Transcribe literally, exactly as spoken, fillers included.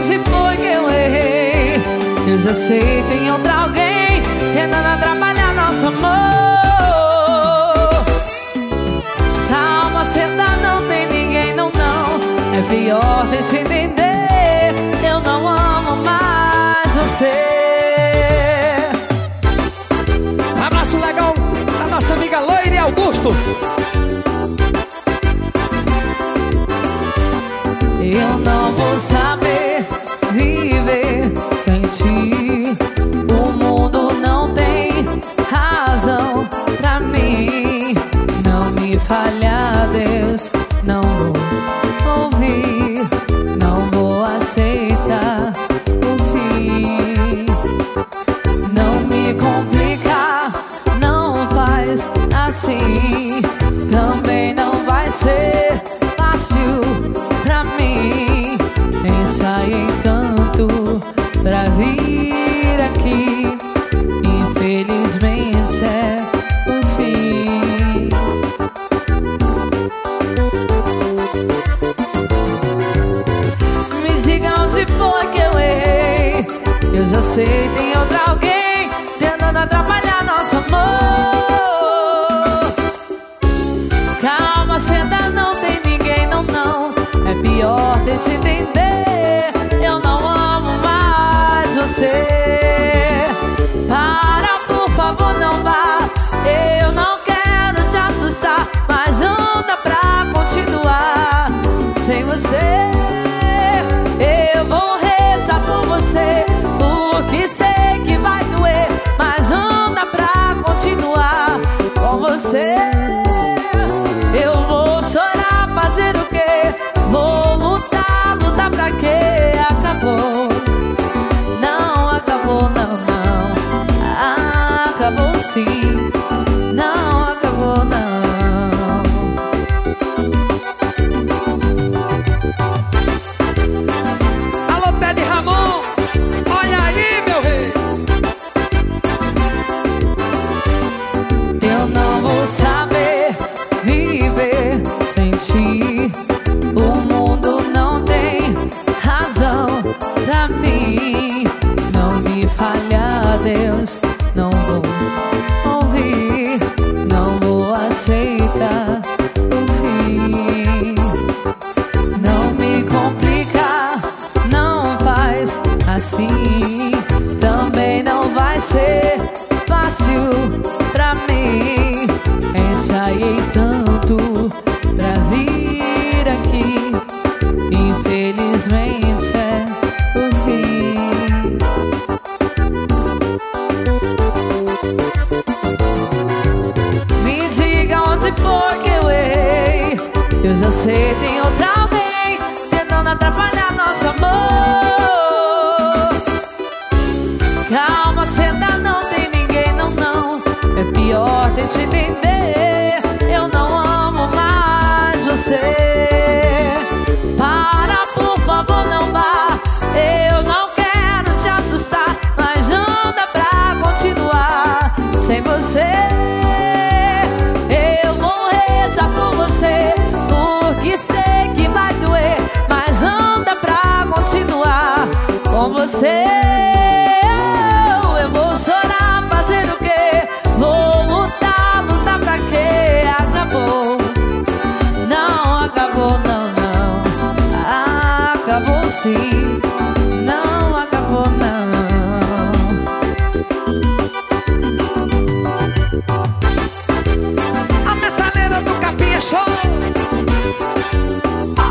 onde foi que eu errei. Eu já sei, tem outra alguém tentando atrapalhar nosso amor. Calma, senta, não tem ninguém, não, não. É pior te entender. Eu não amo mais você. Abraço legal da nossa amiga Loire Augusto. Eu não vou saber viver sem ti. O mundo não tem razão pra mim. Não me falha, Deus, não vou ouvir. Não vou aceitar o fim. Não me complica, não faz assim. Também não vai ser fácil pra mim. Ensaiei tanto pra vir aqui. Infelizmente é o fim. Me diga onde foi que eu errei. Eu já sei, tem outra alguém tentando atrapalhar nosso amor. Calma, senta, não tem ninguém, não, não. É pior ter te entender. Eu não amo mais você. Para, por favor, não vá. Eu não quero te assustar, mas não dá pra continuar sem você. Eu vou rezar por você, porque sei que vai doer, mas não dá pra continuar com você. Eu vou chorar, fazer o quê? Vou lutar, lutar pra quê? Acabou, não acabou, não, não. Acabou sim, não acabou, não. Alô, Ted Ramon, olha aí, meu rei. Eu não vou saber viver sem ti. O mundo não tem razão pra mim. Não me falha, Deus, não vou ouvir. Não vou aceitar o fim. Não me complica, não faz assim. Também não vai ser fácil pra mim. Ensaiei tanto pra vir aqui. Infelizmente é o fim. Me diga onde foi que eu errei. Eu já sei, tem outra alguém tentando atrapalhar nosso amor. Calma, senta, não tem ninguém, não, não. É pior ter te entender. Eu não amo mais você. Para, por favor, não vá. Eu não quero te assustar, mas não dá pra continuar sem você. Eu vou rezar por você, porque sei que vai doer, mas não dá pra continuar com você. Eu vou chorar, fazer o quê? Vou lutar, lutar pra quê? Acabou, não acabou, não, não. Acabou sim, não acabou, não. A metaleira do Capinha Show.